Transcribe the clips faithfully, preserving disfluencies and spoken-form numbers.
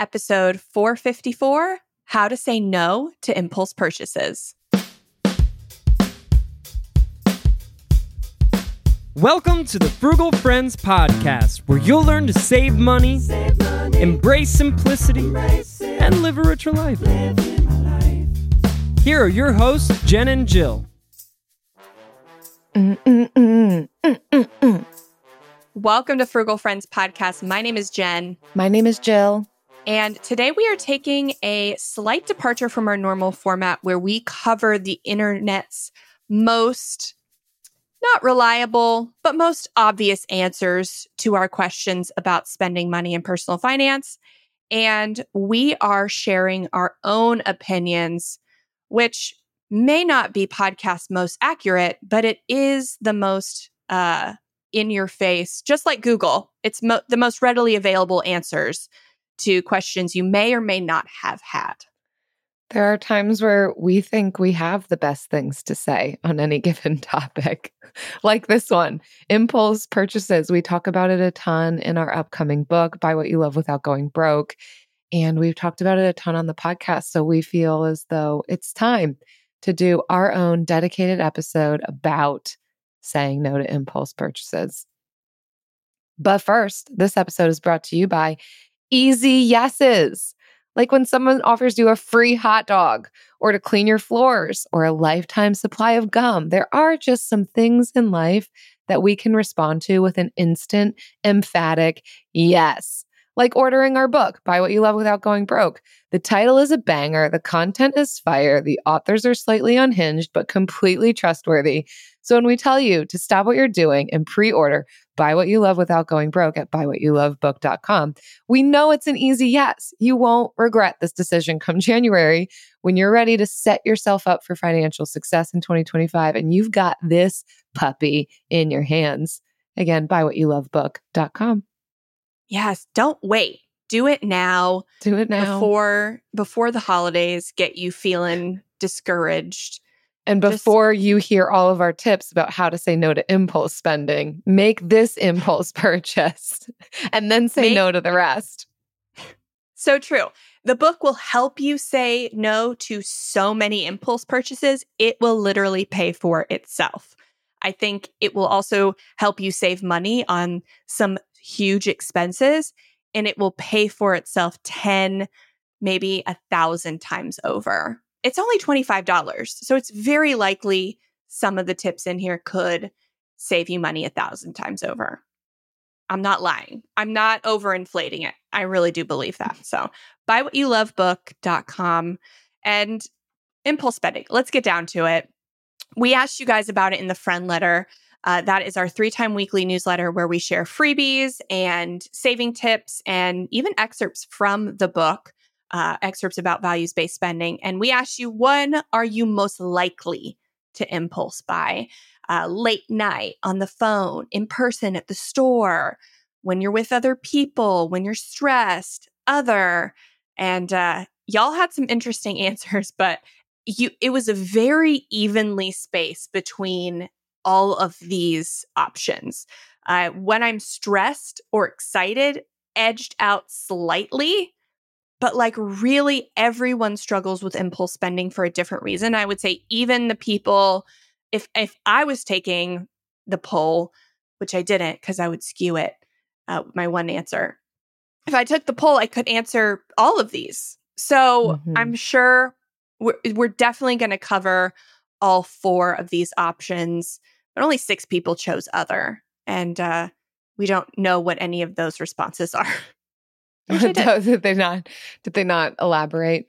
episode four fifty-four, How to Say No to Impulse Purchases. Welcome to the Frugal Friends Podcast, where you'll learn to save money, save money embrace simplicity, embrace and live a richer life. life. Here are your hosts, Jen and Jill. Mm-mm-mm. Mm-mm-mm. Welcome to Frugal Friends Podcast. My name is Jen. My name is Jill. And today we are taking a slight departure from our normal format where we cover the internet's most, not reliable, but most obvious answers to our questions about spending money and personal finance. And we are sharing our own opinions, which may not be podcast most accurate, but it is the most uh, in your face, just like Google. It's mo- the most readily available answers to questions you may or may not have had. There are times where we think we have the best things to say on any given topic, like this one, impulse purchases. We talk about it a ton in our upcoming book, Buy What You Love Without Going Broke. And we've talked about it a ton on the podcast. So we feel as though it's time to do our own dedicated episode about saying no to impulse purchases. But first, this episode is brought to you by Easy Yeses. Like when someone offers you a free hot dog or to clean your floors or a lifetime supply of gum. There are just some things in life that we can respond to with an instant, emphatic yes. Like ordering our book, Buy What You Love Without Going Broke. The title is a banger. The content is fire. The authors are slightly unhinged, but completely trustworthy. So when we tell you to stop what you're doing and pre-order Buy What You Love Without Going Broke at buy what you love book dot com, we know it's an easy yes. You won't regret this decision come January when you're ready to set yourself up for financial success in twenty twenty-five and you've got this puppy in your hands. Again, buy what you love book dot com. Yes, don't wait. Do it now. Do it now. Before, before the holidays get you feeling discouraged. And before Just, you hear all of our tips about how to say no to impulse spending, make this impulse purchase and then say make, no to the rest. So true. The book will help you say no to so many impulse purchases. It will literally pay for itself. I think it will also help you save money on some huge expenses, and it will pay for itself ten, maybe a thousand times over. It's only twenty-five dollars. So it's very likely some of the tips in here could save you money a thousand times over. I'm not lying. I'm not overinflating it. I really do believe that. So buy what you love book dot com and impulse spending. Let's get down to it. We asked you guys about it in the friend letter. Uh, that is our three-time weekly newsletter where we share freebies and saving tips and even excerpts from the book. Uh, excerpts about values-based spending. And we asked you, when are you most likely to impulse buy? Uh, late night, on the phone, in person at the store, when you're with other people, when you're stressed, other. And uh, y'all had some interesting answers, but you it was a very evenly spaced between all of these options. Uh, when I'm stressed or excited, edged out slightly. But like really everyone struggles with impulse spending for a different reason. I would say even the people, if if I was taking the poll, which I didn't because I would skew it, uh, my one answer. If I took the poll, I could answer all of these. So mm-hmm. I'm sure we're, we're definitely going to cover all four of these options, but only six people chose other. And uh, we don't know what any of those responses are. did. did they not? Did they not elaborate?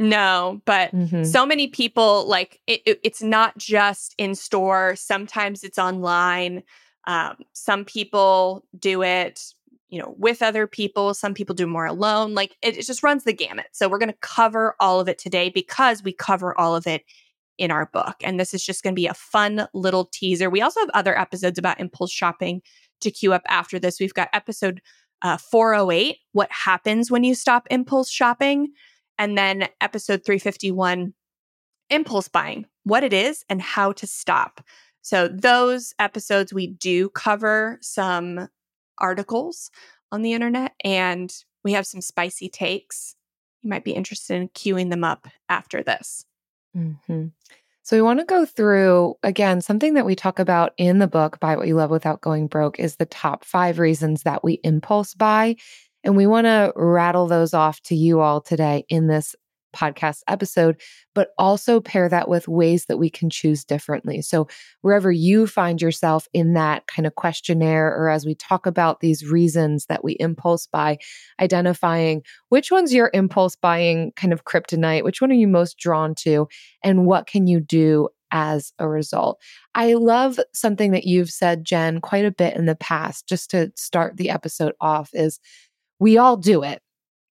No, but mm-hmm. so many people like it, it, it's not just in store. Sometimes it's online. Um, some people do it, you know, with other people. Some people do more alone. Like it, it just runs the gamut. So we're going to cover all of it today because we cover all of it in our book. And this is just going to be a fun little teaser. We also have other episodes about impulse shopping to queue up after this. We've got episode Uh, four oh eight, what happens when you stop impulse shopping? And then episode three fifty-one, impulse buying, what it is and how to stop. So those episodes, we do cover some articles on the internet and we have some spicy takes. You might be interested in queuing them up after this. Mm-hmm. So we want to go through, again, something that we talk about in the book, Buy What You Love Without Going Broke, is the top five reasons that we impulse buy. And we want to rattle those off to you all today in this podcast episode, but also pair that with ways that we can choose differently. So wherever you find yourself in that kind of questionnaire, or as we talk about these reasons that we impulse buy, identifying which one's your impulse buying kind of kryptonite, which one are you most drawn to, and what can you do as a result. I love something that you've said, Jen, quite a bit in the past, just to start the episode off, is we all do it.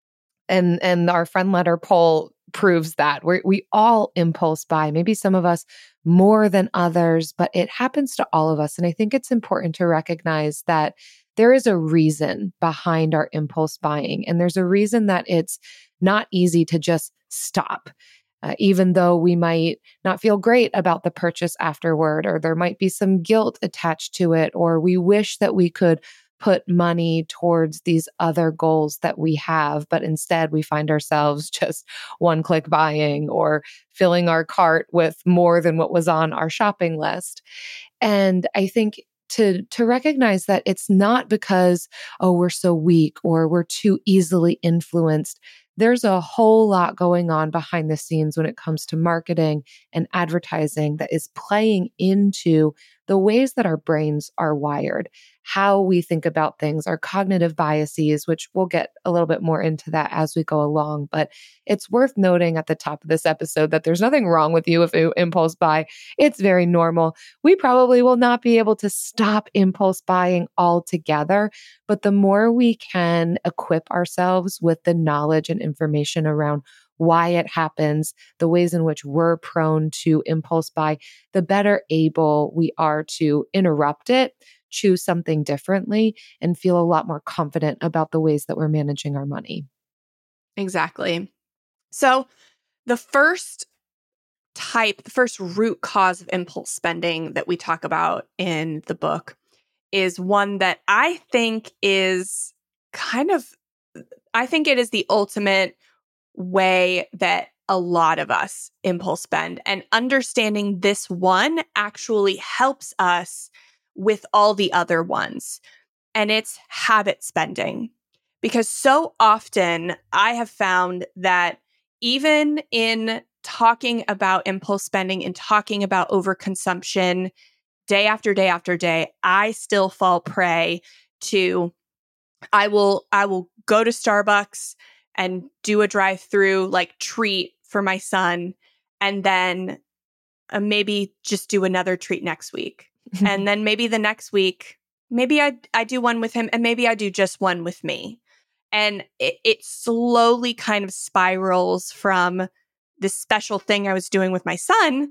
And and our friend letter poll proves that we we all impulse buy, maybe some of us more than others, but it happens to all of us. And I think it's important to recognize that there is a reason behind our impulse buying. And there's a reason that it's not easy to just stop. Uh, even though we might not feel great about the purchase afterward, or there might be some guilt attached to it, or we wish that we could put money towards these other goals that we have, but instead we find ourselves just one click buying or filling our cart with more than what was on our shopping list. And I think to to recognize that it's not because, oh, we're so weak or we're too easily influenced. There's a whole lot going on behind the scenes when it comes to marketing and advertising that is playing into the ways that our brains are wired, how we think about things, our cognitive biases, which we'll get a little bit more into that as we go along. But it's worth noting at the top of this episode that there's nothing wrong with you if you impulse buy. It's very normal. We probably will not be able to stop impulse buying altogether, but the more we can equip ourselves with the knowledge and information around why it happens, the ways in which we're prone to impulse buy, the better able we are to interrupt it, choose something differently, and feel a lot more confident about the ways that we're managing our money. Exactly. So the first type, the first root cause of impulse spending that we talk about in the book is one that I think is kind of, I think it is the ultimate way that a lot of us impulse spend. And understanding this one actually helps us with all the other ones. And it's habit spending. Because so often I have found that even in talking about impulse spending and talking about overconsumption day after day after day, I still fall prey to I will I will go to Starbucks and do a drive-through like treat for my son, and then uh, maybe just do another treat next week. And then maybe the next week, maybe I I do one with him, and maybe I do just one with me. And it, it slowly kind of spirals from this special thing I was doing with my son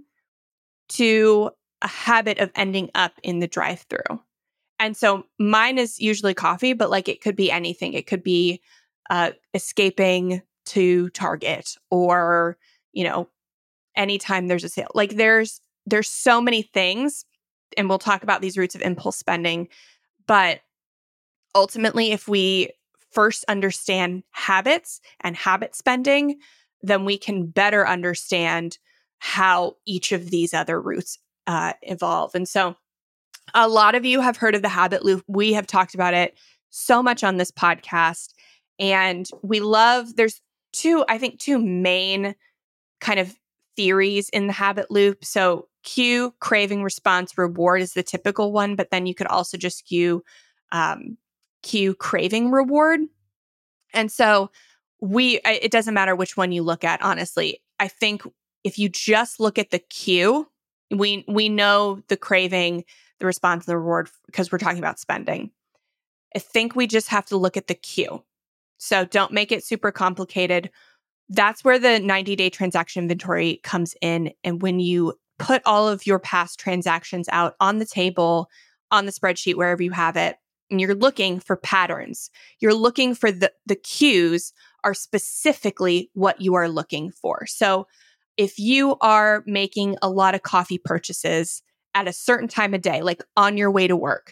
to a habit of ending up in the drive-through. And so mine is usually coffee, but like it could be anything. It could be uh, escaping to Target, or, you know, anytime there's a sale. Like there's there's so many things, and we'll talk about these roots of impulse spending. But ultimately, if we first understand habits and habit spending, then we can better understand how each of these other roots uh, evolve. And so a lot of you have heard of the habit loop. We have talked about it so much on this podcast. And we love, there's two, I think, two main kind of theories in the habit loop. So cue, craving, response, reward is the typical one, but then you could also just cue, um, cue, craving, reward. And so we, it doesn't matter which one you look at, honestly. I think if you just look at the cue, we we know the craving, the response, and the reward because we're talking about spending. I think we just have to look at the cue. So don't make it super complicated. That's where the ninety-day transaction inventory comes in. And when you put all of your past transactions out on the table, on the spreadsheet, wherever you have it, and you're looking for patterns, you're looking for the, the cues are specifically what you are looking for. So if you are making a lot of coffee purchases at a certain time of day, like on your way to work,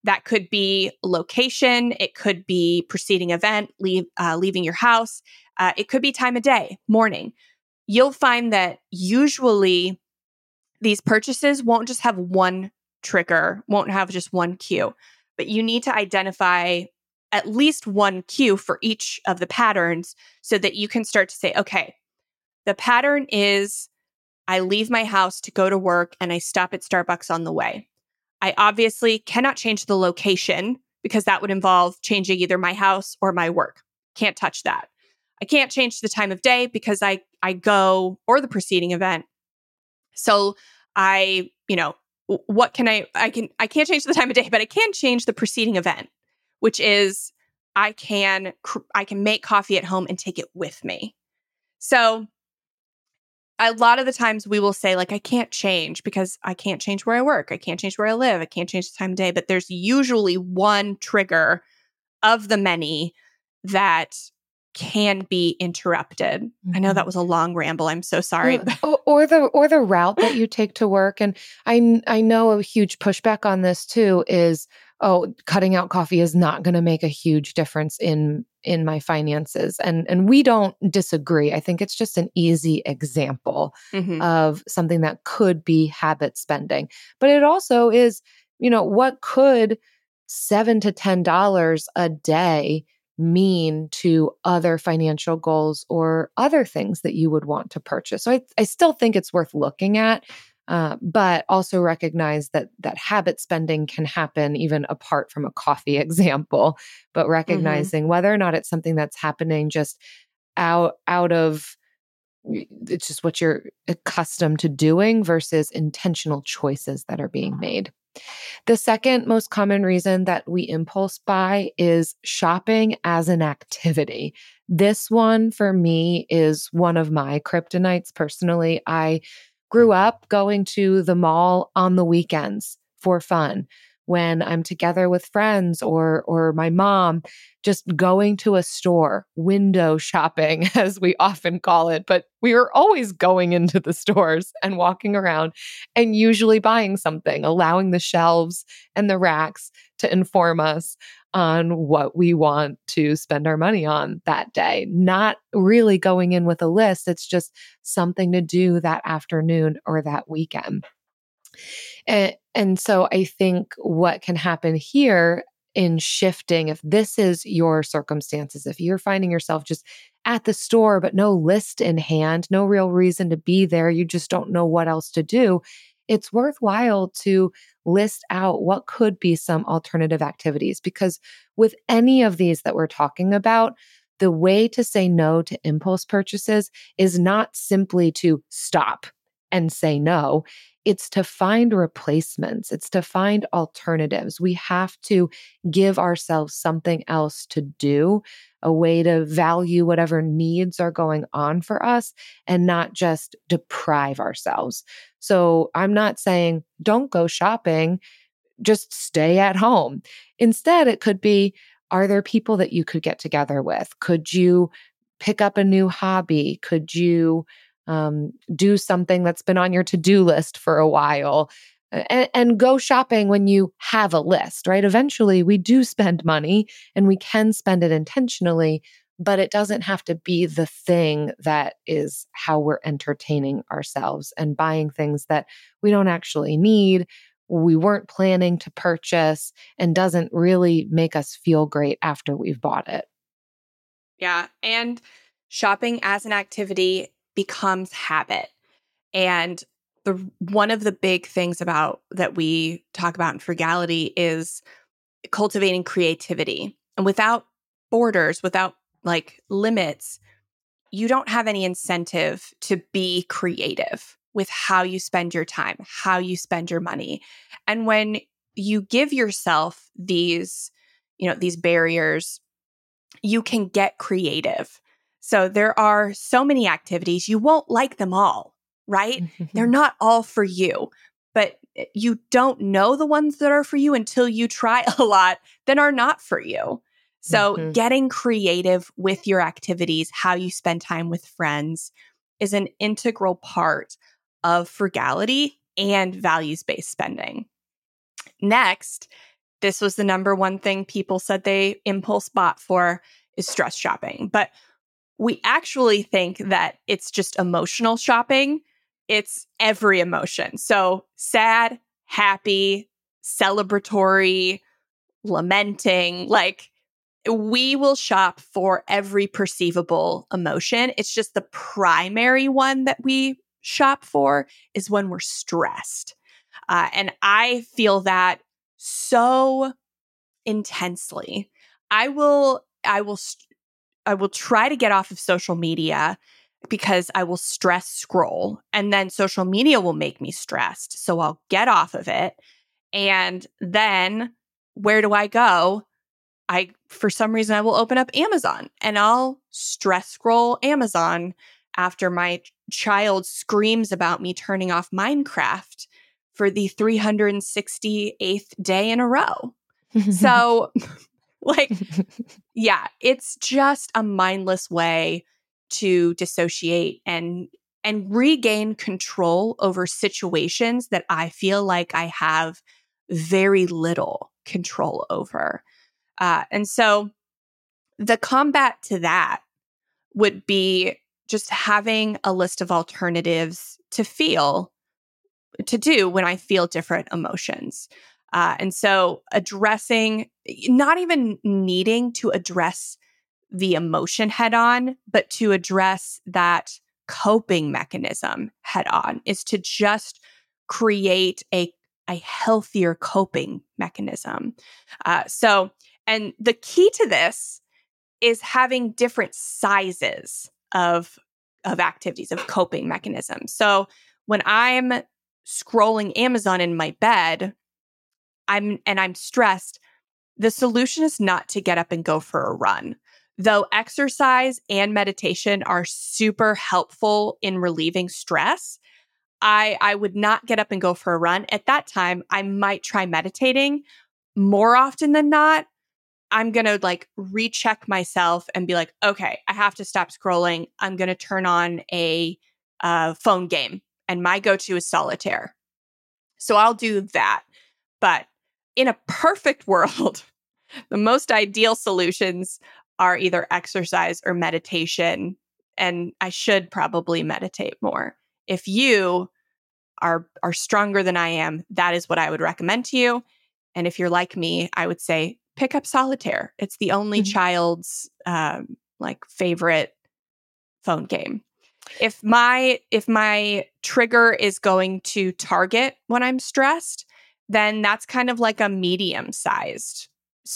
That could be location. It could be preceding event, leave, uh, leaving your house. Uh, it could be time of day, morning. You'll find that usually these purchases won't just have one trigger, won't have just one cue, but you need to identify at least one cue for each of the patterns so that you can start to say, okay, the pattern is I leave my house to go to work and I stop at Starbucks on the way. I obviously cannot change the location because that would involve changing either my house or my work. Can't touch that. I can't change the time of day because I, I go, or the preceding event. So I, you know, what can I, I can, I can't change the time of day, but I can change the preceding event, which is I can, I can make coffee at home and take it with me. So a lot of the times we will say, like, I can't change because I can't change where I work. I can't change where I live. I can't change the time of day. But there's usually one trigger of the many that can be interrupted. Mm-hmm. I know that was a long ramble. I'm so sorry. Or, or the or the route that you take to work. And I I know a huge pushback on this too is, oh, cutting out coffee is not going to make a huge difference in in my finances. And and we don't disagree. I think it's just an easy example mm-hmm. of something that could be habit spending. But it also is, you know, what could seven to ten dollars a day mean to other financial goals or other things that you would want to purchase? So I, I still think it's worth looking at. Uh, but also recognize that that habit spending can happen even apart from a coffee example, but recognizing mm-hmm. whether or not it's something that's happening just out, out of, it's just what you're accustomed to doing versus intentional choices that are being made. The second most common reason that we impulse buy is shopping as an activity. This one for me is one of my kryptonites personally. I grew up going to the mall on the weekends for fun when I'm together with friends or or my mom, just going to a store, window shopping, as we often call it. But we were always going into the stores and walking around and usually buying something, allowing the shelves and the racks to inform us on what we want to spend our money on that day. Not really going in with a list. It's just something to do that afternoon or that weekend. And, and so I think what can happen here in shifting, if this is your circumstances, if you're finding yourself just at the store, but no list in hand, no real reason to be there, you just don't know what else to do, it's worthwhile to list out what could be some alternative activities. Because with any of these that we're talking about, the way to say no to impulse purchases is not simply to stop and say no. It's to find replacements. It's to find alternatives. We have to give ourselves something else to do, a way to value whatever needs are going on for us and not just deprive ourselves. So I'm not saying don't go shopping, just stay at home. Instead, it could be, are there people that you could get together with? Could you pick up a new hobby? Could you Um, do something that's been on your to-do list for a while, and, and go shopping when you have a list, right? Eventually, we do spend money and we can spend it intentionally, but it doesn't have to be the thing that is how we're entertaining ourselves and buying things that we don't actually need, we weren't planning to purchase, and doesn't really make us feel great after we've bought it. Yeah. And shopping as an activity becomes habit. And the one of the big things about that we talk about in Frugality is cultivating creativity. And without borders, without like limits, you don't have any incentive to be creative with how you spend your time, how you spend your money. And when you give yourself these, you know, these barriers, you can get creative. So there are so many activities. You won't like them all, right? They're not all for you, but you don't know the ones that are for you until you try a lot that are not for you. So mm-hmm. getting creative with your activities, how you spend time with friends, is an integral part of frugality and values-based spending. Next, this was the number one thing people said they impulse bought for is stress shopping. But we actually think that it's just emotional shopping. It's every emotion. So sad, happy, celebratory, lamenting, like we will shop for every perceivable emotion. It's just the primary one that we shop for is when we're stressed. Uh, and I feel that so intensely. I will, I will, I will try to get off of social media because I will stress scroll, and then social media will make me stressed. So I'll get off of it. And then where do I go? I, for some reason, I will open up Amazon and I'll stress scroll Amazon after my child screams about me turning off Minecraft for the three hundred sixty-eighth day in a row. So, like, yeah, it's just a mindless way to dissociate and and regain control over situations that I feel like I have very little control over. Uh, and so the combat to that would be just having a list of alternatives to feel, to do when I feel different emotions. Uh, and so addressing, not even needing to address the emotion head on, but to address that coping mechanism head on, is to just create a, a healthier coping mechanism. Uh, so, and the key to this is having different sizes of, of activities, of coping mechanisms. So when I'm scrolling Amazon in my bed, I'm and I'm stressed, the solution is not to get up and go for a run. Though exercise and meditation are super helpful in relieving stress, I, I would not get up and go for a run. At that time, I might try meditating. More often than not, I'm going to like recheck myself and be like, okay, I have to stop scrolling. I'm going to turn on a uh, phone game. And my go-to is solitaire. So I'll do that. But in a perfect world, the most ideal solutions are either exercise or meditation. And I should probably meditate more. If you are are stronger than I am, that is what I would recommend to you. And if you're like me, I would say pick up solitaire. It's the only mm-hmm. child's um, like favorite phone game. If my if my trigger is going to Target when I'm stressed, then that's kind of like a medium sized.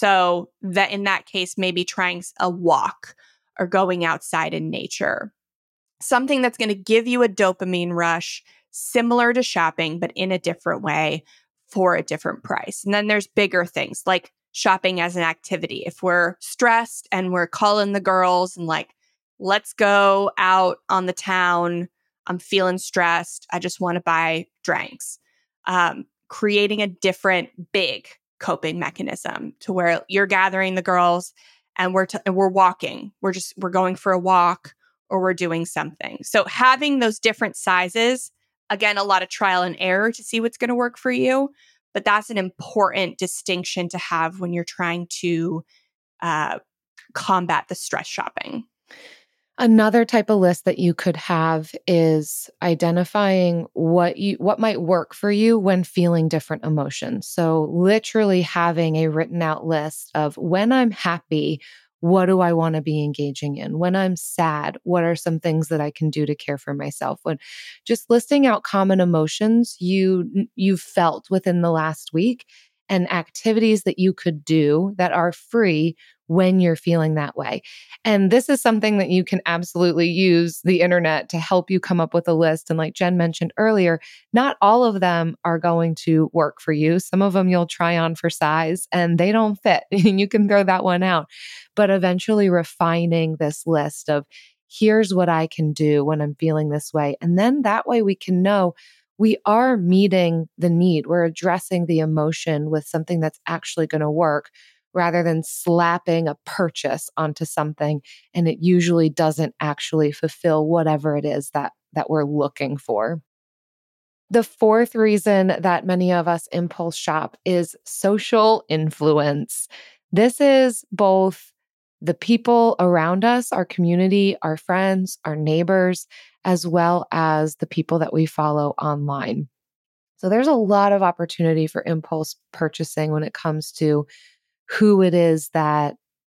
So that in that case, maybe trying a walk or going outside in nature, something that's going to give you a dopamine rush, similar to shopping, but in a different way for a different price. And then there's bigger things like shopping as an activity. If we're stressed and we're calling the girls and like, let's go out on the town, I'm feeling stressed, I just want to buy drinks. Um, creating a different big coping mechanism to where you're gathering the girls and we're t- and we're walking. We're just we're going for a walk or we're doing something. So having those different sizes, again, a lot of trial and error to see what's going to work for you. But that's an important distinction to have when you're trying to uh, combat the stress shopping. Another type of list that you could have is identifying what you what might work for you when feeling different emotions. So literally having a written out list of when I'm happy, what do I want to be engaging in? When I'm sad, what are some things that I can do to care for myself? When just listing out common emotions you you've felt within the last week and activities that you could do that are free when you're feeling that way. And this is something that you can absolutely use the internet to help you come up with a list. And like Jen mentioned earlier, not all of them are going to work for you. Some of them you'll try on for size and they don't fit. And you can throw that one out. But eventually refining this list of here's what I can do when I'm feeling this way. And then that way we can know we are meeting the need. We're addressing the emotion with something that's actually going to work, rather than slapping a purchase onto something and it usually doesn't actually fulfill whatever it is that that we're looking for. The fourth reason that many of us impulse shop is social influence. This is both the people around us, our community, our friends, our neighbors, as well as the people that we follow online. So there's a lot of opportunity for impulse purchasing when it comes to who it is that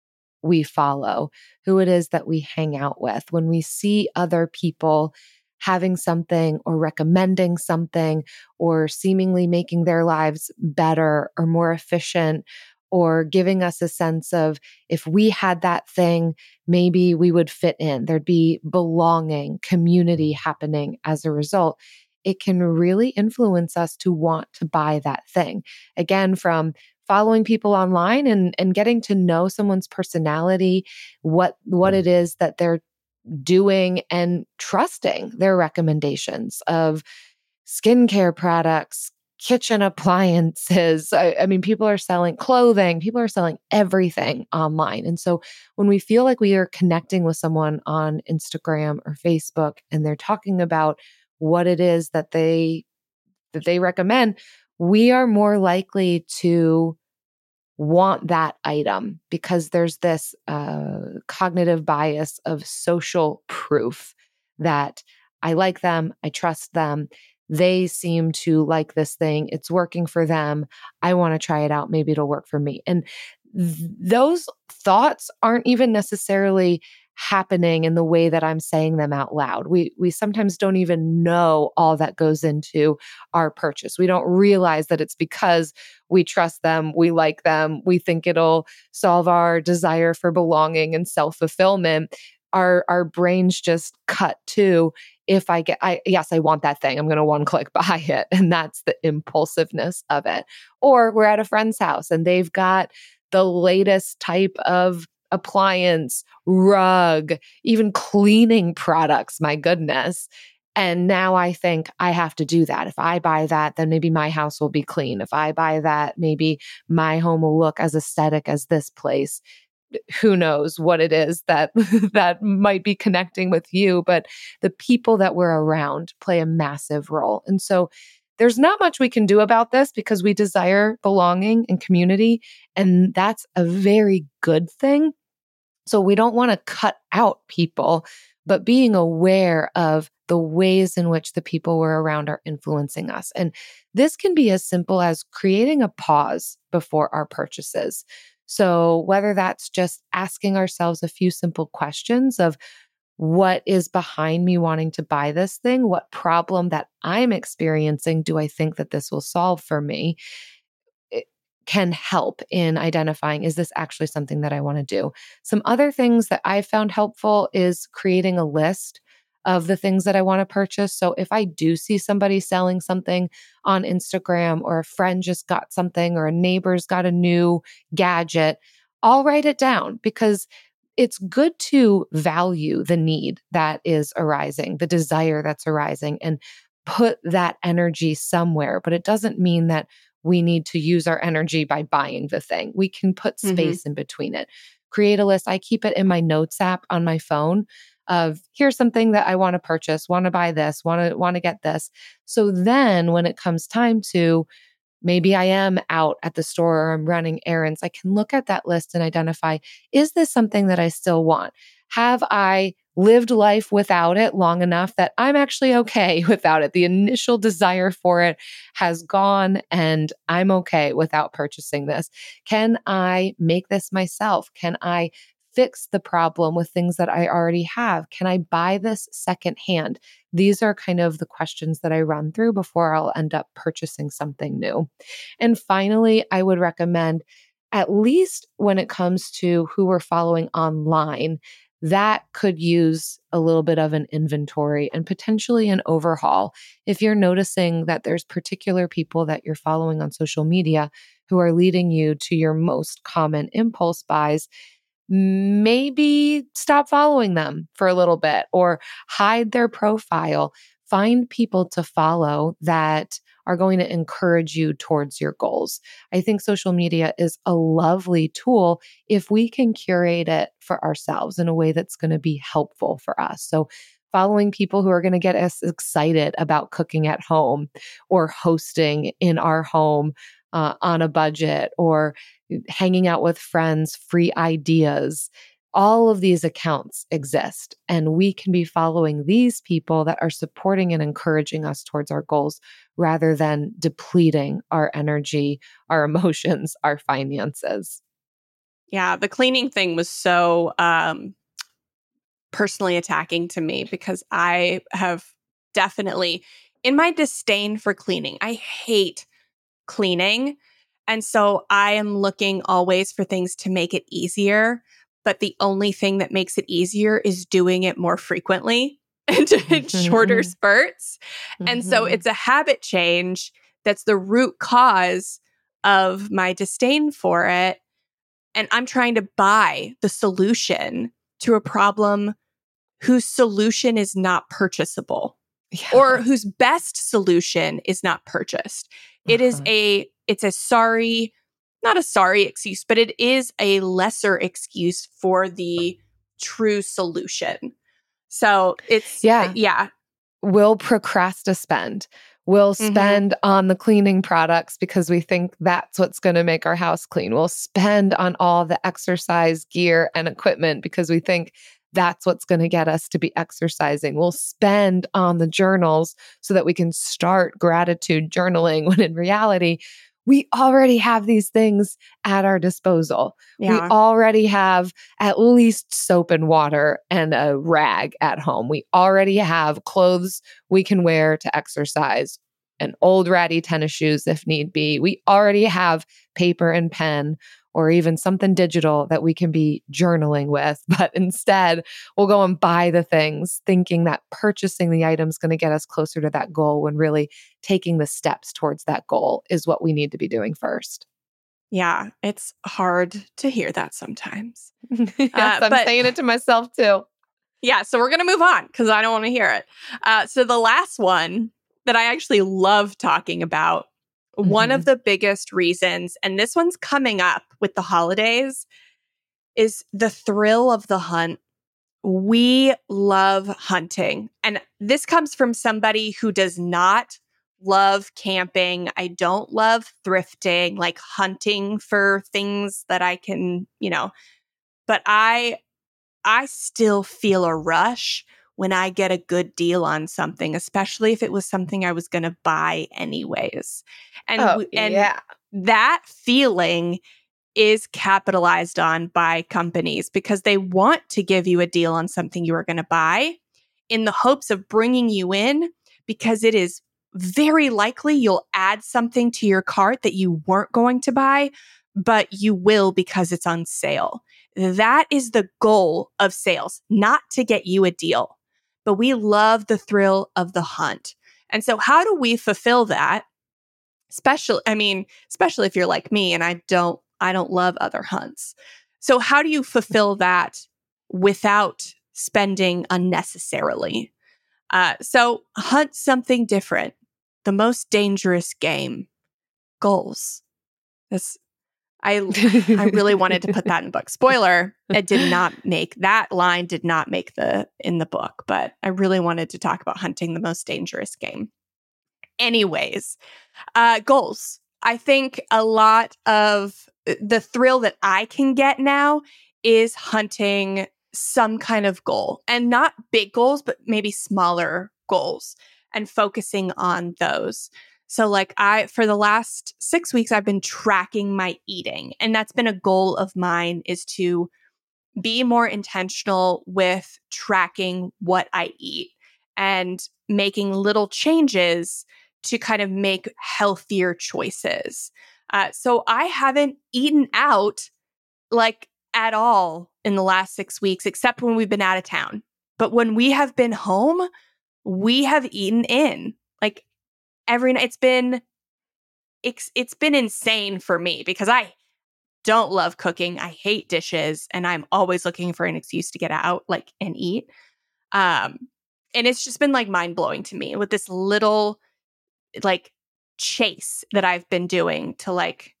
we follow, who it is that we hang out with. When we see other people having something or recommending something or seemingly making their lives better or more efficient or giving us a sense of if we had that thing, maybe we would fit in. There'd be belonging, community happening as a result. It can really influence us to want to buy that thing. Again, from following people online and, and getting to know someone's personality, what, what it is that they're doing, and trusting their recommendations of skincare products, kitchen appliances. I, I mean, people are selling clothing, people are selling everything online. And so when we feel like we are connecting with someone on Instagram or Facebook and they're talking about what it is that they that they recommend, we are more likely to want that item because there's this uh, cognitive bias of social proof that I like them, I trust them, they seem to like this thing, it's working for them, I want to try it out, maybe it'll work for me. And th- those thoughts aren't even necessarily happening in the way that I'm saying them out loud. We we sometimes don't even know all that goes into our purchase. We don't realize that it's because we trust them, we like them, we think it'll solve our desire for belonging and self-fulfillment. Our our brains just cut to, if I get, I yes, I want that thing, I'm going to one click buy it. And that's the impulsiveness of it. Or we're at a friend's house and they've got the latest type of appliance, rug, even cleaning products, my goodness. And now I think I have to do that. If I buy that, then maybe my house will be clean. If I buy that, maybe my home will look as aesthetic as this place. Who knows what it is that that might be connecting with you, but the people that we're around play a massive role. And so there's not much we can do about this because we desire belonging and community, and that's a very good thing. So we don't want to cut out people, but being aware of the ways in which the people we're around are influencing us. And this can be as simple as creating a pause before our purchases. So whether that's just asking ourselves a few simple questions of what is behind me wanting to buy this thing, what problem that I'm experiencing do I think that this will solve for me? Can help in identifying, is this actually something that I want to do? Some other things that I found helpful is creating a list of the things that I want to purchase. So if I do see somebody selling something on Instagram, or a friend just got something, or a neighbor's got a new gadget, I'll write it down because it's good to value the need that is arising, the desire that's arising, and put that energy somewhere. But it doesn't mean that we need to use our energy by buying the thing. We can put space mm-hmm. in between it. Create a list. I keep it in my notes app on my phone of here's something that I want to purchase, want to buy this, want to want to get this. So then when it comes time to, maybe I am out at the store or I'm running errands, I can look at that list and identify, is this something that I still want? Have I lived life without it long enough that I'm actually okay without it? The initial desire for it has gone and I'm okay without purchasing this. Can I make this myself? Can I fix the problem with things that I already have? Can I buy this secondhand? These are kind of the questions that I run through before I'll end up purchasing something new. And finally, I would recommend, at least when it comes to who we're following online, that could use a little bit of an inventory and potentially an overhaul. If you're noticing that there's particular people that you're following on social media who are leading you to your most common impulse buys, maybe stop following them for a little bit or hide their profile. Find people to follow that are going to encourage you towards your goals. I think social media is a lovely tool if we can curate it for ourselves in a way that's going to be helpful for us. So following people who are going to get us excited about cooking at home or hosting in our home uh, on a budget or hanging out with friends, free ideas. All of these accounts exist, and we can be following these people that are supporting and encouraging us towards our goals rather than depleting our energy, our emotions, our finances. Yeah, the cleaning thing was so um, personally attacking to me because I have definitely, in my disdain for cleaning, I hate cleaning. And so I am looking always for things to make it easier. But the only thing that makes it easier is doing it more frequently and in shorter spurts. And so it's a habit change that's the root cause of my disdain for it. And I'm trying to buy the solution to a problem whose solution is not purchasable. Yeah. Or whose best solution is not purchased. It uh-huh. is a, it's a sorry, not a sorry excuse, but it is a lesser excuse for the true solution. So it's, yeah. Uh, yeah. We'll procrastinate spend. We'll spend mm-hmm. on the cleaning products because we think that's what's going to make our house clean. We'll spend on all the exercise gear and equipment because we think that's what's going to get us to be exercising. We'll spend on the journals so that we can start gratitude journaling when in reality, we already have these things at our disposal. Yeah. We already have at least soap and water and a rag at home. We already have clothes we can wear to exercise and old ratty tennis shoes if need be. We already have paper and pen or even something digital that we can be journaling with. But instead, we'll go and buy the things thinking that purchasing the item is going to get us closer to that goal when really taking the steps towards that goal is what we need to be doing first. Yeah, it's hard to hear that sometimes. yes, uh, I'm but, saying it to myself too. Yeah, so we're going to move on because I don't want to hear it. Uh, so the last one that I actually love talking about, mm-hmm. one of the biggest reasons, and this one's coming up with the holidays, is the thrill of the hunt. We love hunting. And this comes from somebody who does not love camping. I don't love thrifting, like hunting for things that I can, you know, but I I still feel a rush when I get a good deal on something, especially if it was something I was going to buy anyways. And oh, and yeah. that feeling is capitalized on by companies because they want to give you a deal on something you are going to buy in the hopes of bringing you in because it is very likely you'll add something to your cart that you weren't going to buy, but you will because it's on sale. That is the goal of sales, not to get you a deal, but we love the thrill of the hunt. And so how do we fulfill that? Especially, I mean, especially if you're like me and I don't I don't love other hunts. So how do you fulfill that without spending unnecessarily? Uh, so hunt something different. The most dangerous game. Goals. This, I I really wanted to put that in the book. Spoiler, it did not make, that line did not make the in the book, but I really wanted to talk about hunting the most dangerous game. Anyways, uh, goals. I think a lot of the thrill that I can get now is hunting some kind of goal, and not big goals, but maybe smaller goals and focusing on those. So like I, for the last six weeks, I've been tracking my eating, and that's been a goal of mine, is to be more intentional with tracking what I eat and making little changes to kind of make healthier choices. Uh, so I haven't eaten out like at all in the last six weeks, except when we've been out of town. But when we have been home, we have eaten in like every night. It's been, it's, it's been insane for me because I don't love cooking. I hate dishes, and I'm always looking for an excuse to get out like and eat. Um, and it's just been like mind blowing to me with this little like chase that I've been doing to like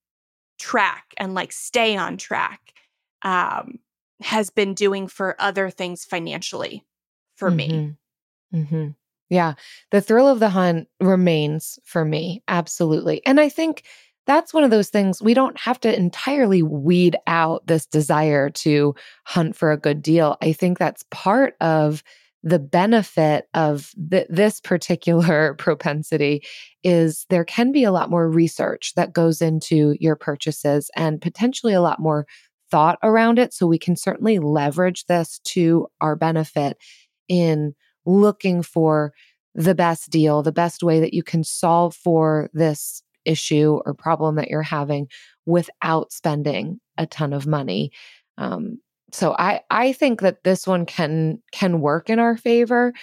track and like stay on track, um, has been doing for other things financially for mm-hmm. me. Mm-hmm. Yeah. The thrill of the hunt remains for me. Absolutely. And I think that's one of those things we don't have to entirely weed out this desire to hunt for a good deal. I think that's part of the benefit of th- this particular propensity is there can be a lot more research that goes into your purchases and potentially a lot more thought around it. So we can certainly leverage this to our benefit in looking for the best deal, the best way that you can solve for this issue or problem that you're having without spending a ton of money. Um, so I I think that this one can can work in our favor,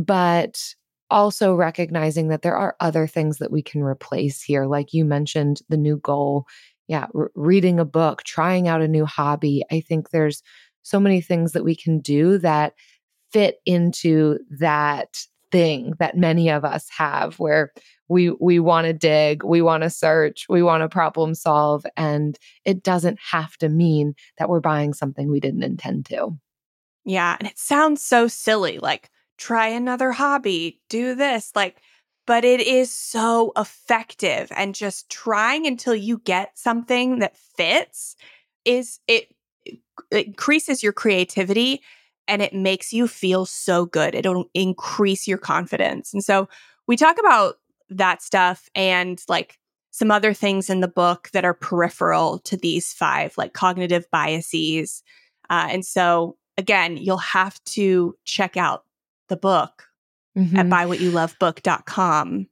but also recognizing that there are other things that we can replace here. Like you mentioned, the new goal. Yeah, re- reading a book, trying out a new hobby. I think there's so many things that we can do that fit into that thing that many of us have where we we want to dig, we want to search, we want to problem solve, and it doesn't have to mean that we're buying something we didn't intend to. Yeah, and it sounds so silly, like try another hobby, do this, like, but it is so effective. And just trying until you get something that fits is it, it increases your creativity and it makes you feel so good. It'll increase your confidence. And so we talk about that stuff and like some other things in the book that are peripheral to these five, like cognitive biases. Uh, and so again, you'll have to check out the book Mm-hmm. at buy what you love book dot com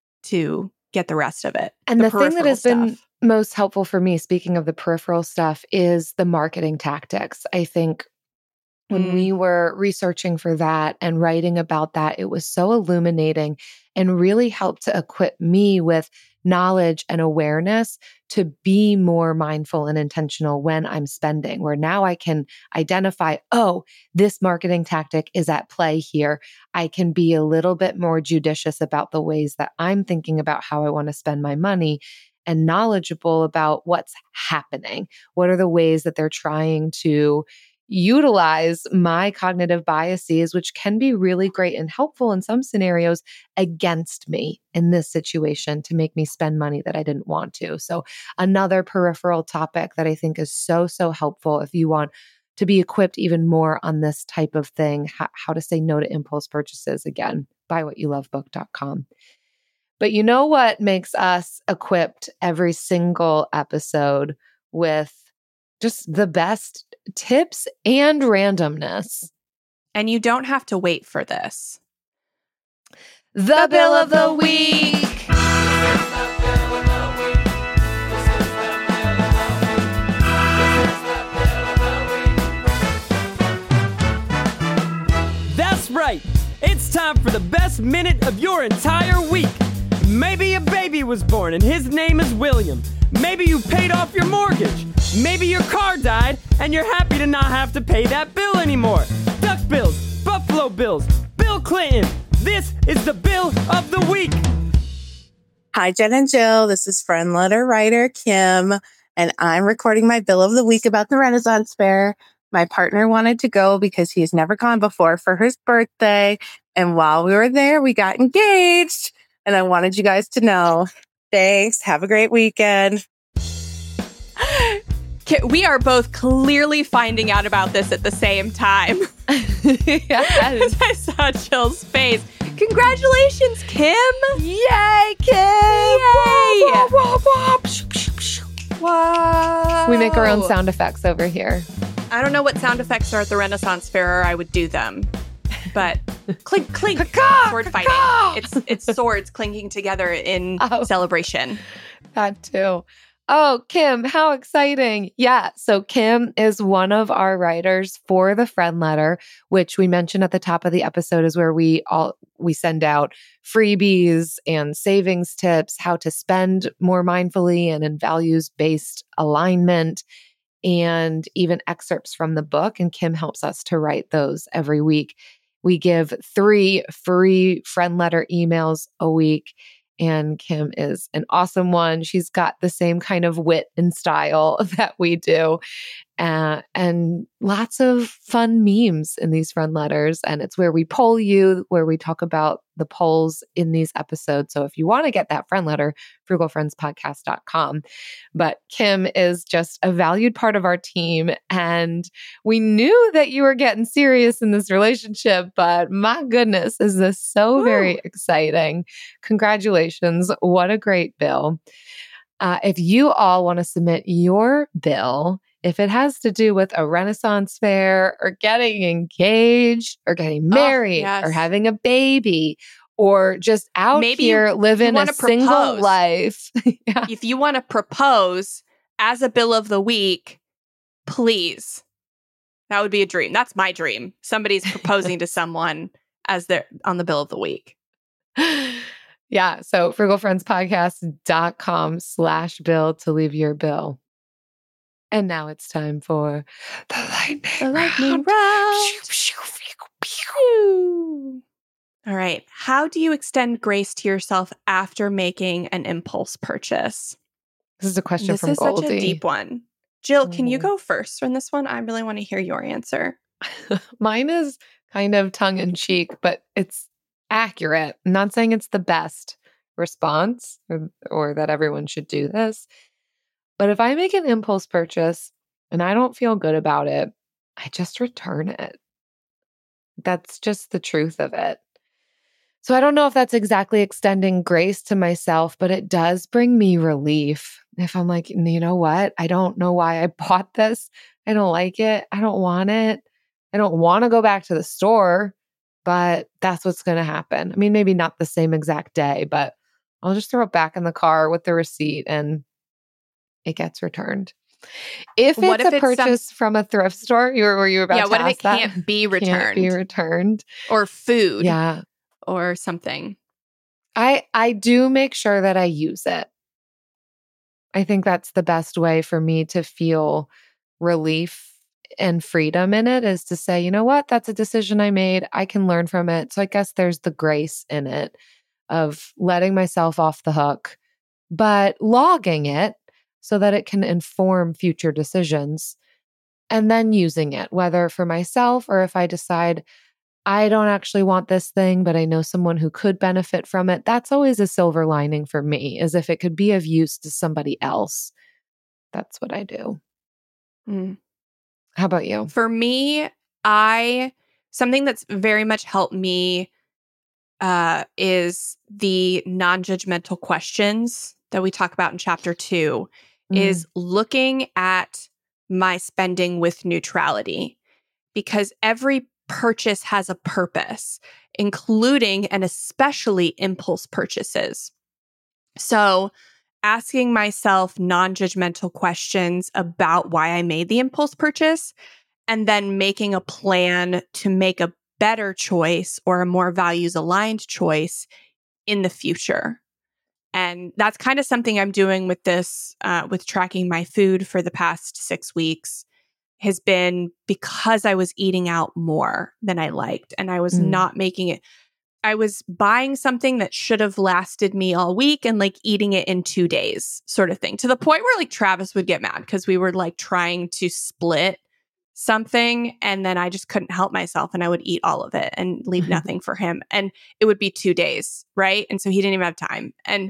to get the rest of it. And the, the thing that has stuff. been most helpful for me, speaking of the peripheral stuff, is the marketing tactics. I think when mm. we were researching for that and writing about that, it was so illuminating and really helped to equip me with knowledge and awareness to be more mindful and intentional when I'm spending, where now I can identify, oh, this marketing tactic is at play here. I can be a little bit more judicious about the ways that I'm thinking about how I want to spend my money and knowledgeable about what's happening. What are the ways that they're trying to utilize my cognitive biases, which can be really great and helpful in some scenarios, against me in this situation to make me spend money that I didn't want to. So another peripheral topic that I think is so, so helpful if you want to be equipped even more on this type of thing, how, how to say no to impulse purchases. Again, buy what you love book dot com. But you know what makes us equipped every single episode with just the best tips and randomness. And you don't have to wait for this. The Bill of the Week. That's right. It's time for the best minute of your entire week. Maybe a baby was born and his name is William. Maybe you paid off your mortgage. Maybe your car died and you're happy to not have to pay that bill anymore. Duck bills, Buffalo Bills, Bill Clinton. This is the Bill of the Week. Hi, Jen and Jill. This is friend letter writer Kim, and I'm recording my Bill of the Week about the Renaissance Fair. My partner wanted to go because he has never gone before for his birthday. And while we were there, we got engaged. And I wanted you guys to know. Thanks. Have a great weekend. We are both clearly finding out about this at the same time. Yes. I saw Jill's face. Congratulations, Kim. Yay, Kim. Yay. Wah, wah, wah, wah. Whoa. We make our own sound effects over here. I don't know what sound effects are at the Renaissance Fair, or I would do them. But clink, clink, Caw, sword caw. fighting. It's it's swords clinking together in Oh. celebration. That too. Oh, Kim, how exciting. Yeah. So Kim is one of our writers for the friend letter, which we mentioned at the top of the episode is where we all we send out freebies and savings tips, how to spend more mindfully and in values-based alignment, and even excerpts from the book. And Kim helps us to write those every week. We give three free friend letter emails a week. And Kim is an awesome one. She's got the same kind of wit and style that we do. uh, and lots of fun memes in these friend letters. And it's where we poll you, where we talk about the polls in these episodes. So if you want to get that friend letter, frugal friends podcast dot com. But Kim is just a valued part of our team. And we knew that you were getting serious in this relationship, but my goodness, is this so Woo. very exciting. Congratulations. What a great bill. Uh, if you all want to submit your bill, if it has to do with a Renaissance fair or getting engaged or getting married oh, yes. or having a baby or just out Maybe here you, living you a single propose. life. yeah. If you want to propose as a bill of the week, please. That would be a dream. That's my dream. Somebody's proposing to someone as they're on the bill of the week. Yeah. So frugalfriendspodcast.com slash bill to leave your bill. And now it's time for the lightning, the lightning round. round. All right. How do you extend grace to yourself after making an impulse purchase? This is a question this from is Goldie. Such a deep one. Jill, can you Mm. go first on this one? I really want to hear your answer. Mine is kind of tongue in cheek, but it's accurate. I'm not saying it's the best response or, or that everyone should do this. But if I make an impulse purchase and I don't feel good about it, I just return it. That's just the truth of it. So I don't know if that's exactly extending grace to myself, but it does bring me relief. If I'm like, you know what? I don't know why I bought this. I don't like it. I don't want it. I don't want to go back to the store, but that's what's going to happen. I mean, maybe not the same exact day, but I'll just throw it back in the car with the receipt and it gets returned. If What it's if a it's purchase some- from a thrift store, you were, were you about yeah, to what if ask it that? can't be returned? Can't be returned. Or food. Yeah. Or something. I I do make sure that I use it. I think that's the best way for me to feel relief and freedom in it, is to say, you know what, that's a decision I made. I can learn from it. So I guess there's the grace in it of letting myself off the hook, but logging it so that it can inform future decisions and then using it, whether for myself or if I decide I don't actually want this thing, but I know someone who could benefit from it. That's always a silver lining for me, as if it could be of use to somebody else. That's what I do. Mm. How about you? For me, I something that's very much helped me uh, is the non-judgmental questions that we talk about in chapter two, Mm. is looking at my spending with neutrality, because every purchase has a purpose, including and especially impulse purchases. So asking myself non-judgmental questions about why I made the impulse purchase, and then making a plan to make a better choice or a more values-aligned choice in the future. And that's kind of something I'm doing with this, uh, with tracking my food for the past six weeks, has been because I was eating out more than I liked, and I was Mm. not making it. I was buying something that should have lasted me all week and like eating it in two days sort of thing, to the point where like Travis would get mad because we were like trying to split something and then I just couldn't help myself and I would eat all of it and leave nothing for him. And it would be two days, right? And so he didn't even have time. And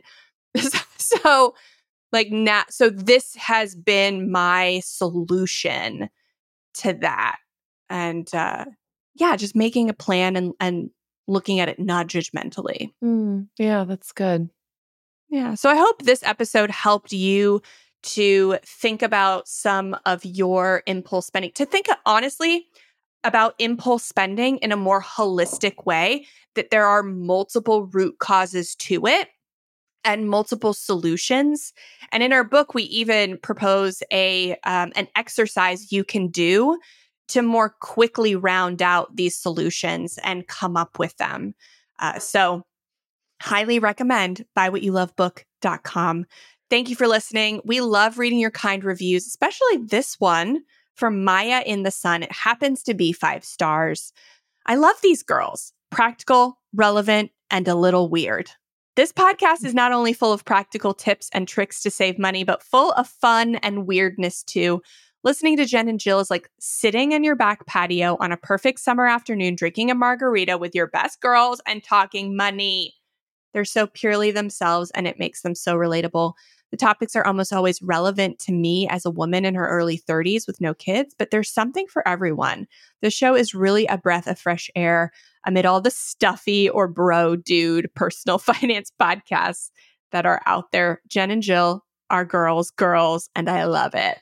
so like now, so this has been my solution to that. And uh, yeah, just making a plan and, and looking at it non-judgmentally. Mm. Yeah, that's good. Yeah. So I hope this episode helped you to think about some of your impulse spending, to think honestly about impulse spending in a more holistic way, that there are multiple root causes to it and multiple solutions. And in our book, we even propose a um, an exercise you can do to more quickly round out these solutions and come up with them. Uh, so highly recommend buy what you love book dot com. Thank you for listening. We love reading your kind reviews, especially this one from Maya in the Sun. It happens to be five stars. I love these girls. Practical, relevant, and a little weird. This podcast is not only full of practical tips and tricks to save money, but full of fun and weirdness too. Listening to Jen and Jill is like sitting in your back patio on a perfect summer afternoon, drinking a margarita with your best girls and talking money. They're so purely themselves, and it makes them so relatable. The topics are almost always relevant to me as a woman in her early thirties with no kids, but there's something for everyone. The show is really a breath of fresh air amid all the stuffy or bro dude personal finance podcasts that are out there. Jen and Jill are girls, girls, and I love it.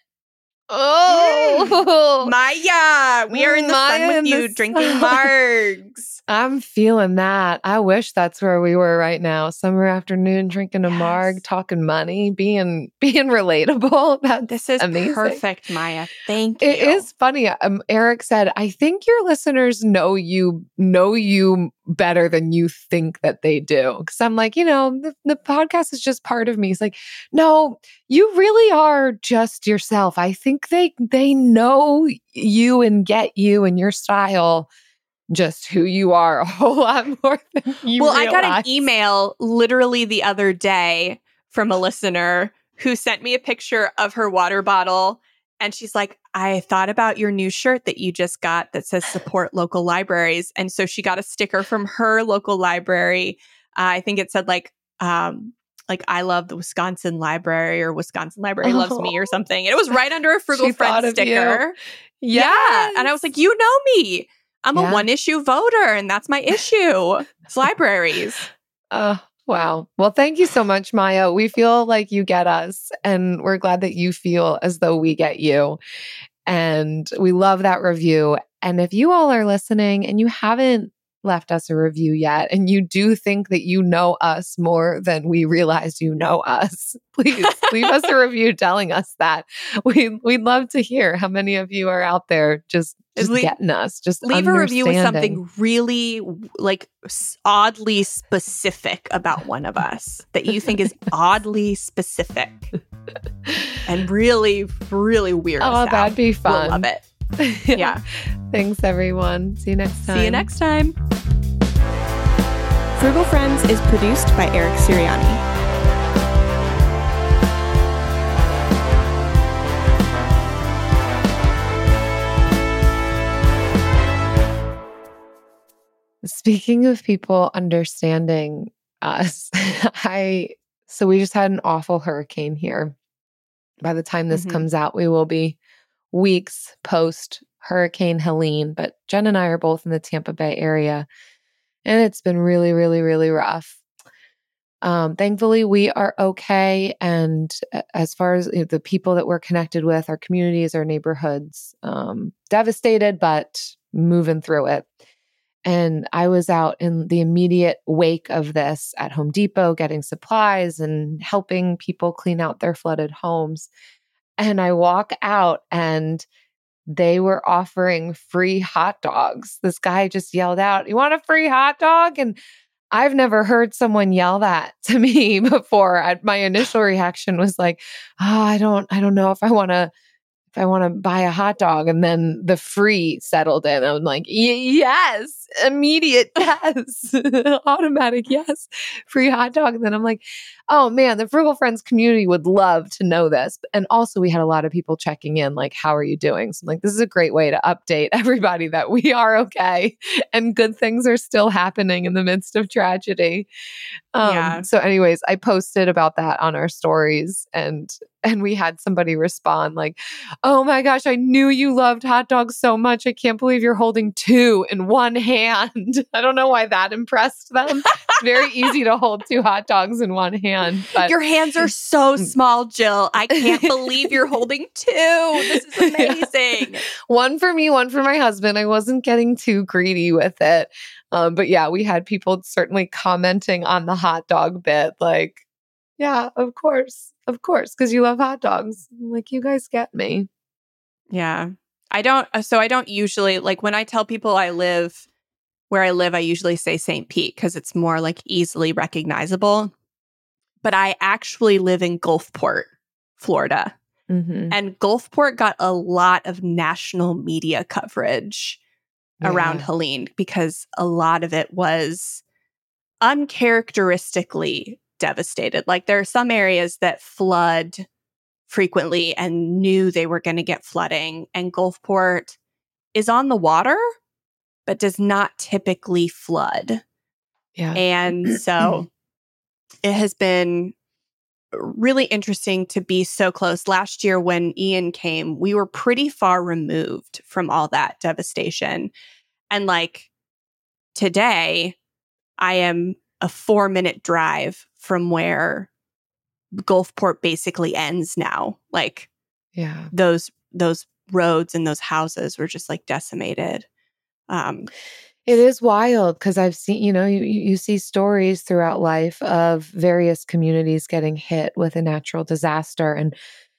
Oh, mm. Maya, we are in the Maya sun with in you the drinking sun. margs. I'm feeling that. I wish that's where we were right now. Summer afternoon, drinking a Yes. marg, talking money, being being relatable. That's This is amazing. perfect, Maya. Thank you. It is funny. Um, Eric said, "I think your listeners know you know you better than you think that they do." Because I'm like, you know, the, the podcast is just part of me. He's like, "No, you really are just yourself. I think they they know you and get you and your style." Just who you are a whole lot more than you well, realize. I got an email literally the other day from a listener who sent me a picture of her water bottle. And she's like, I thought about your new shirt that you just got that says support local libraries. And so she got a sticker from her local library. Uh, I think it said like, um, like I love the Wisconsin Library or Wisconsin Library loves me or something. And it was right under a Frugal She thought Friends of you. sticker. Yes. Yeah. And I was like, you know me. I'm Yeah. a one issue voter, and that's my issue. It's libraries. Oh, wow. Well, thank you so much, Maya. We feel like you get us, and we're glad that you feel as though we get you. And we love that review. And if you all are listening and you haven't left us a review yet, and you do think that you know us more than we realize you know us, please leave us a review telling us that. We, we'd love to hear how many of you are out there just, just leave, getting us, just leave a review with understanding. something really like oddly specific about one of us that you think is oddly specific and really, really weird. Oh, that'd be fun. We'll love it. Yeah. Thanks, everyone. See you next time. See you next time. Frugal Friends is produced by Eric Siriani. Speaking of people understanding us, I so we just had an awful hurricane here. By the time this Mhm. comes out, we will be weeks post Hurricane Helene, but Jen and I are both in the Tampa Bay area, and it's been really, really, really rough. Um, thankfully, we are okay. And a- as far as you know, the people that we're connected with, our communities, our neighborhoods, um, devastated, but moving through it. And I was out in the immediate wake of this at Home Depot, getting supplies and helping people clean out their flooded homes. And I walk out and they were offering free hot dogs. This guy just yelled out, "You want a free hot dog?" And I've never heard someone yell that to me before. I, my initial reaction was like, "Oh, I don't, I don't know if I want to, if I want to buy a hot dog." And then the free settled in. I'm like, "Yes, immediate yes, automatic yes, free hot dog." And then I'm like, "Oh man, the Frugal Friends community would love to know this." And also, we had a lot of people checking in, like, "How are you doing?" So I'm like, this is a great way to update everybody that we are okay and good things are still happening in the midst of tragedy. Um, Yeah. So, anyways, I posted about that on our stories, and and we had somebody respond like, "Oh my gosh, I knew you loved hot dogs so much. I can't believe you're holding two in one hand." I don't know why that impressed them. It's very easy to hold two hot dogs in one hand. But Your hands are so small, Jill. I can't believe you're holding two. This is amazing. one for me, one for my husband. I wasn't getting too greedy with it. Um, but yeah, we had people certainly commenting on the hot dog bit. Like, yeah, of course. Of course. Because you love hot dogs. I'm like, you guys get me. Yeah. I don't, uh, so I don't usually, like when I tell people I live where I live, I usually say Saint Pete because it's more like easily recognizable. But I actually live in Gulfport, Florida. Mm-hmm. And Gulfport got a lot of national media coverage around Yeah. Helene because a lot of it was uncharacteristically devastated. Like there are some areas that flood frequently and knew they were going to get flooding. And Gulfport is on the water, but does not typically flood. Yeah. And so it has been really interesting to be so close. Last year when Ian came, we were pretty far removed from all that devastation. And like today, I am a four minute drive from where Gulfport basically ends now. Like Yeah. those those roads and those houses were just like decimated. Um, It is wild because I've seen, you know, you, you see stories throughout life of various communities getting hit with a natural disaster and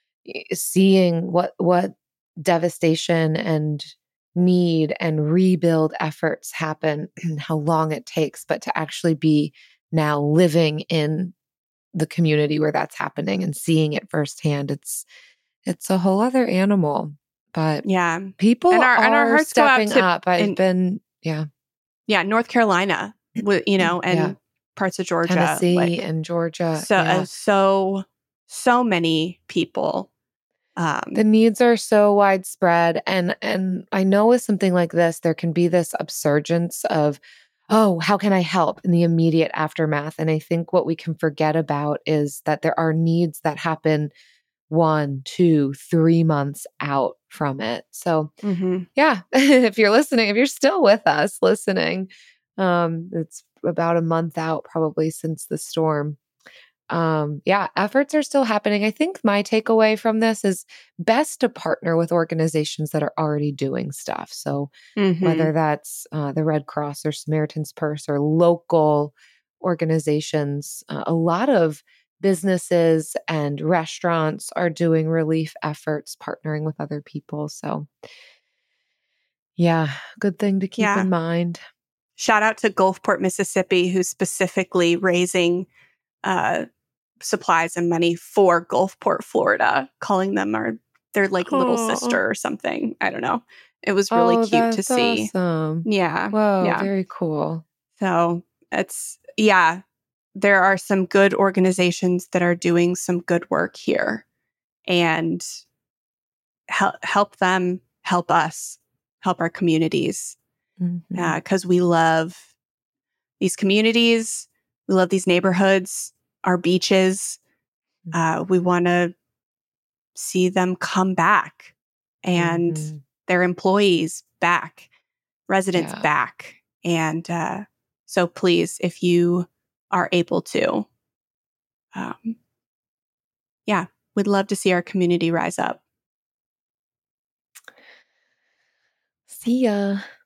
seeing what what devastation and need and rebuild efforts happen and how long it takes, but to actually be now living in the community where that's happening and seeing it firsthand, it's it's a whole other animal. But yeah, people and our are and our hearts go out stepping to up. I've in, been, yeah. yeah, North Carolina, you know, and Yeah. parts of Georgia, Tennessee like, and Georgia. so yeah. uh, so so many people. Um, The needs are so widespread. And and I know with something like this, there can be this upsurgence of, oh, how can I help in the immediate aftermath? And I think what we can forget about is that there are needs that happen one, two, three months out from it. So mhm. yeah, if you're listening, if you're still with us listening, um, it's about a month out probably since the storm. Um, yeah, efforts are still happening. I think my takeaway from this is best to partner with organizations that are already doing stuff. So Mhm. whether that's uh, the Red Cross or Samaritan's Purse or local organizations, uh, a lot of businesses and restaurants are doing relief efforts, partnering with other people. So yeah, good thing to keep Yeah. in mind. Shout out to Gulfport, Mississippi, who's specifically raising uh, supplies and money for Gulfport, Florida, calling them our their like little Aw. sister or something. I don't know. It was really Oh, cute to that's see. awesome. Yeah. Whoa, Yeah. very cool. So it's, yeah, there are some good organizations that are doing some good work here, and help help them help us, help our communities, Mhm. because we love these communities, we love these neighborhoods, our beaches. Uh, we want to see them come back and Mhm. their employees back, residents Yeah. back. And uh, so please, if you are able to, um, yeah, we'd love to see our community rise up. See ya.